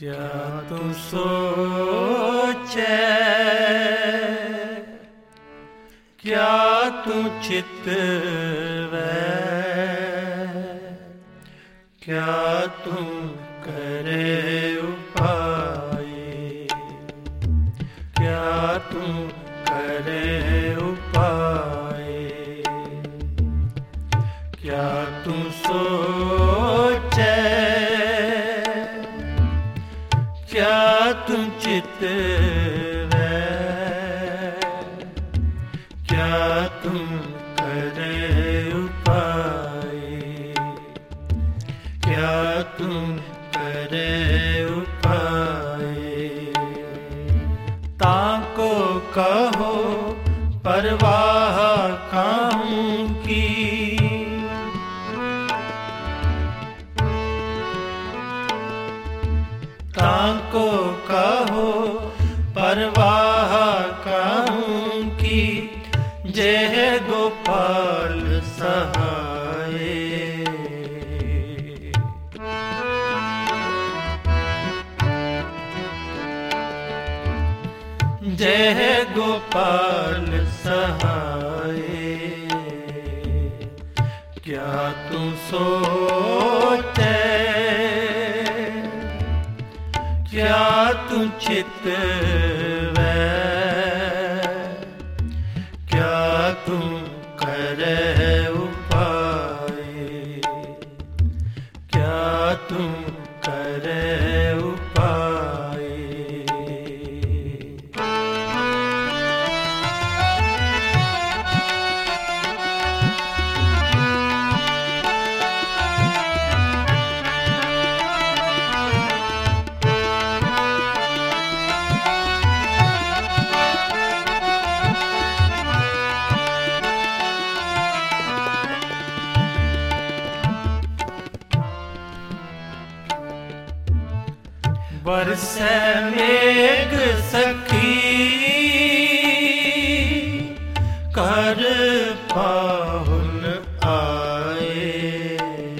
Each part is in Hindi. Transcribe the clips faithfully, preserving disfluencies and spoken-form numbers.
क्या तू सोचे, क्या तू चितवे, क्या तू करे उपाय, क्या तू करे उपाय, क्या तू सोचे, क्या तू चितवे, क्या तू करे उपाय, क्या तू करे उपाय। ताको कहो परवाह काहू की, ताको कहो परवाह काहू की, जय गोपाल सहाय। जय गोपाल सहाय। क्या तू सोचे, क्या तू चितवे, क्या तू करे उपाय, क्या तू करे उपाय। बरसे मेघ सखी कर पाहुन आए,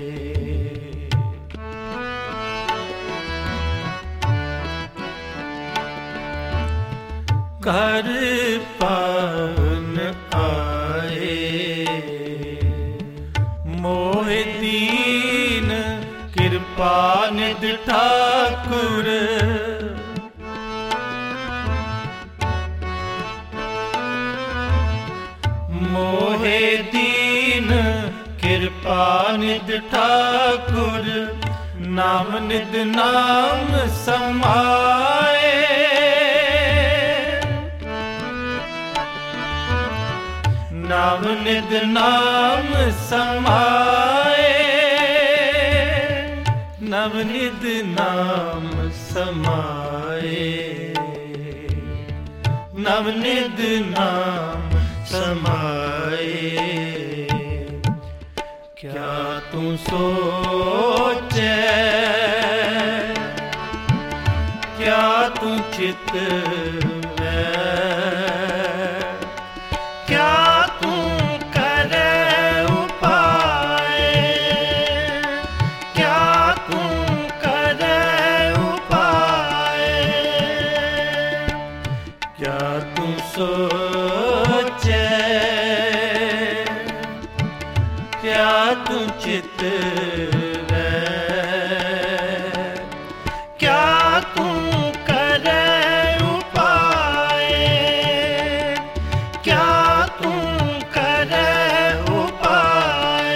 कर पाहुन आए। मोहि दीन कृपा निध ठाकुर, मोहे दीन कृपा निध ठाकुर, नाम निध नाम समाए। नाम निध नाम समाए, नवनिध नाम समाए, नवनिध नाम समाए। क्या तू सोचे, क्या तू चितवे, क्या तू करे उपाय, क्या तू करे उपाय। क्या तू सोचे, क्या तू चितवे, क्या तू करे उपाय, क्या तू करे उपाय।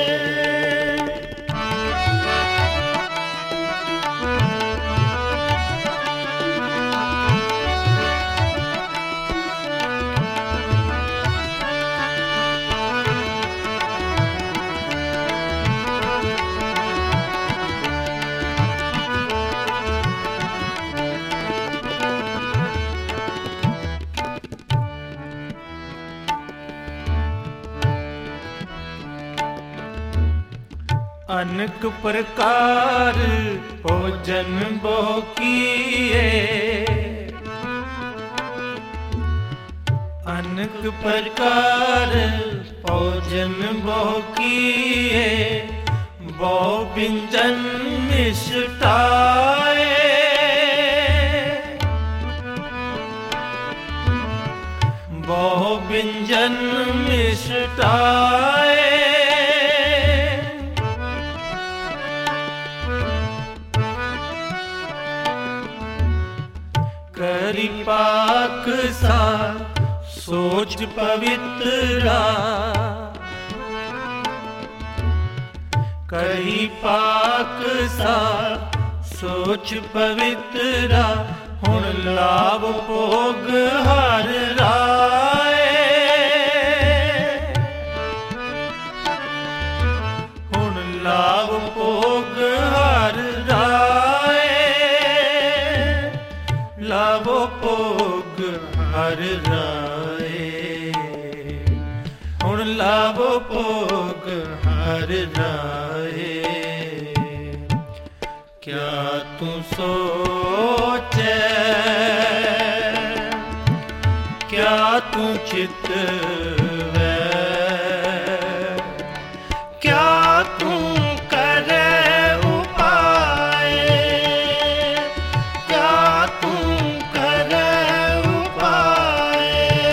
अनेक प्रकार भोजन बहु किए, अनेक प्रकार भोजन बहु किए, बहु व्यंजन मिष्टाए। करी पाक सा सोच पवित्रा, करी पाक सा सोच पवित्रा, हुण लाभ भोग हर राय, हुण लाभ भोग हर राय, लाभ भोग हर राय, हुण लाभ भोग हर राय। क्या तू सोचे, क्या तू चितवे, क्या तू करे उपाय, क्या तू करे उपाय,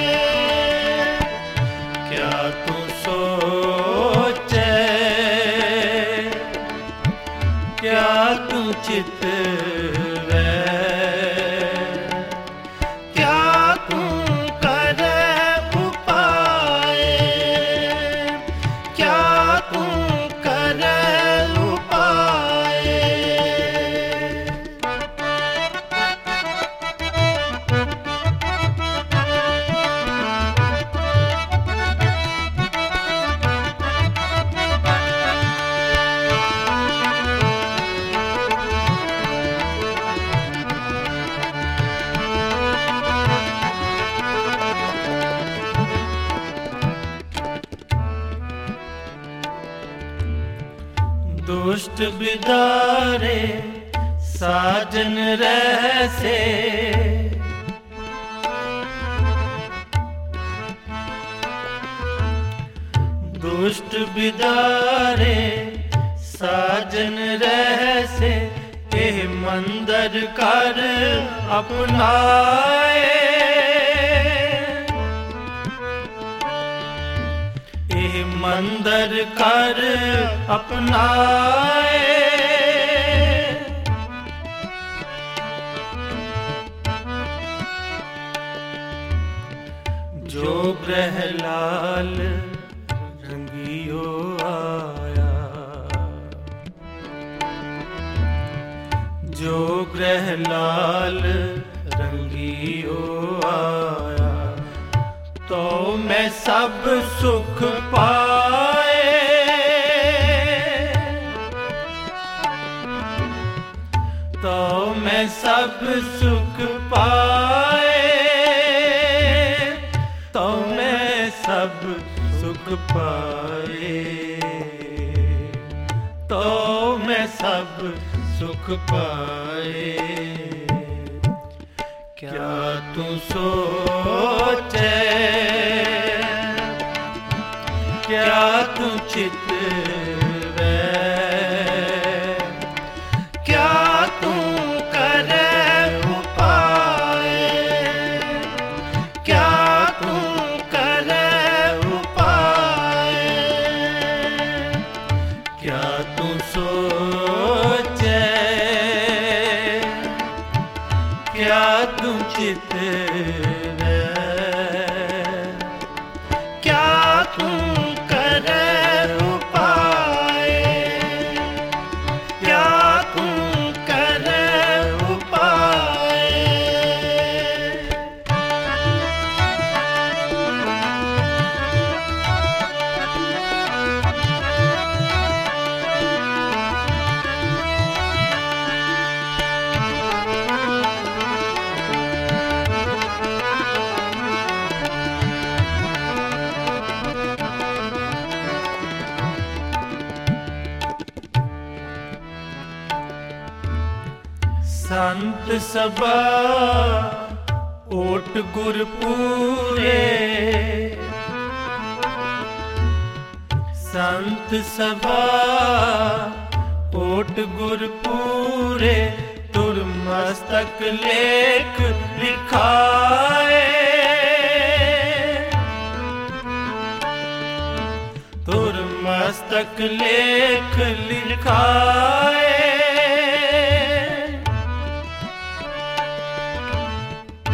क्या तू सोचे, क्या तू चितवे, क्या तू करे उपाय, क्या तू करे उपाय। दुष्ट बिदारे साजन रहसे, दुष्ट बिदारे साजन रहसे, एह मंदर कर अपनाए, एह मंदर कर अपनाए, जो ग्रहलाल रंगियो आया, जो ग्रहलाल रंगियो आया, तो मैं सब सुख पाए, तो मैं सब सुख पाए, तो मैं सब सुख पाए, तो मैं सब सुख पाए। क्या तू सोचे, क्या तू चितवे, क्या तू करे उपाय, क्या तू करे उपाय, क्या तू सोचे, क्या तू चितवे, क्या तू करे उपाय, क्या तू करे उपाय। संत सबा ओट गुरपूरे, संत सबा ओट गुरपूरे, तुर मस्तक लेख लिखाए, तुर मस्तक लेख लिखाए,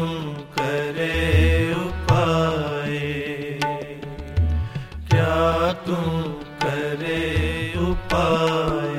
आए।